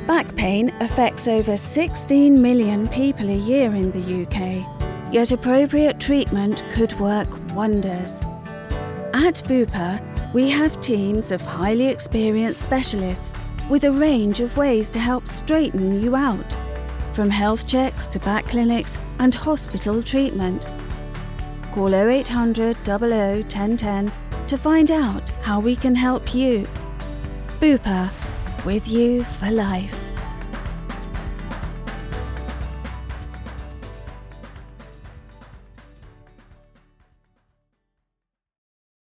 Back pain affects over 16 million people a year in the UK, yet appropriate treatment could work wonders. At Bupa, we have teams of highly experienced specialists with a range of ways to help straighten you out, from health checks to back clinics and hospital treatment. Call 0800 00 1010 to find out how we can help you. Bupa, with you for life.